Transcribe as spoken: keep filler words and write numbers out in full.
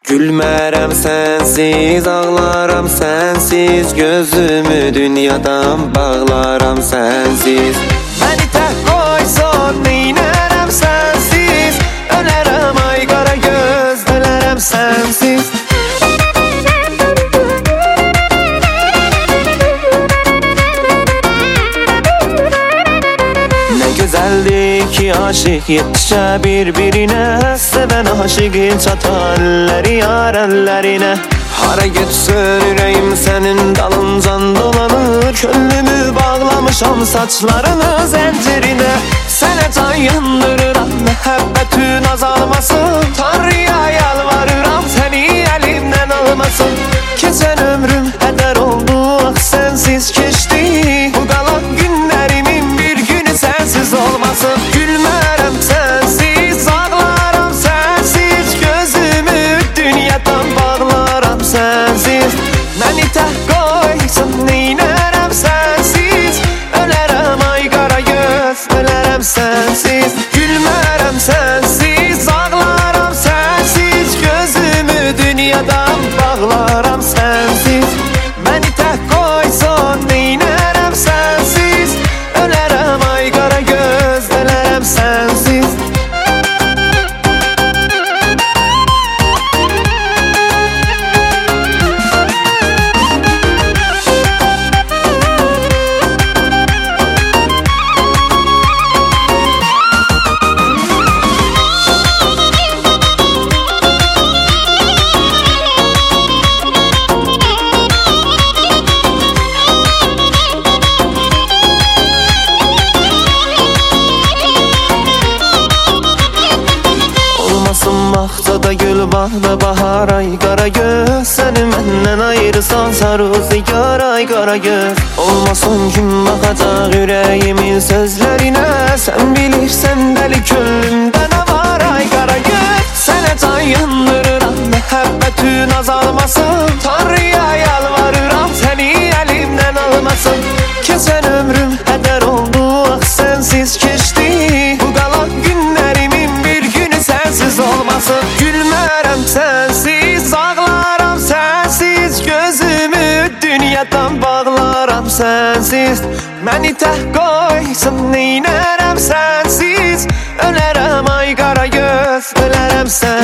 Gülmərəm sənsiz, ağlaram sənsiz, gözümü dünyadan bağlaram sənsiz. Məni tək qoysan, neynərəm sənsiz, ölərəm ay qara göz, ölərəm sənsiz. Gözəldir ki, aşıq yetişə bir-birinə, sevən aşıqın çatar əlləri yar əllərinə. Hara getsən ürəyim sənin dalıncan dolanır, könlümü bağlamışam saçlarını zəncirinə. Sənə can yandırıram, məhəbbətin azalmasın, Tanrıya yalvarıram, səni əlimdən almasın. Keçən ömrüm hədər oldu, ah sənsiz keçdi, bu qalan günlərimin bir günü sənsiz olmasın. Gülmərəm sənsiz, ağlaram sənsiz, gözümü dünyadan bağlaram sənsiz. Məni tək qoysan, neynərəm sənsiz, ölərəm ay qara göz, ölərəm sənsiz. Gülmərəm sənsiz, ağlaram sənsiz, gözümü dünyadan bağlaram sənsiz. Məni tək qoysan, neynərəm sənsiz, ölərəm ay qara göz, ölərəm sənsiz. Bağçada gül bağda bahar ay qara göz, səni məndən ayırsan sarı zigar ay qara göz. Olmasın kim baxacaq ürəyimin sözlərinə, sən bilirsən dəli könlümdə nə var ay qara göz. Sənə can yandırıram, məhəbbətin azalmasın, Tanrıya yalvarıram, səni əlimdən almasın. Keçən ömrüm hədər oldu, ah sənsiz keçdi, bu qalan günlərimin bir günü sənsiz olmasın. Gülmərəm sənsiz, ağlaram sənsiz, gözümü dünyadan bağlaram sənsiz. Məni tək qoysan, neynərəm sənsiz, ölərəm ay qara göz, ölərəm sənsiz.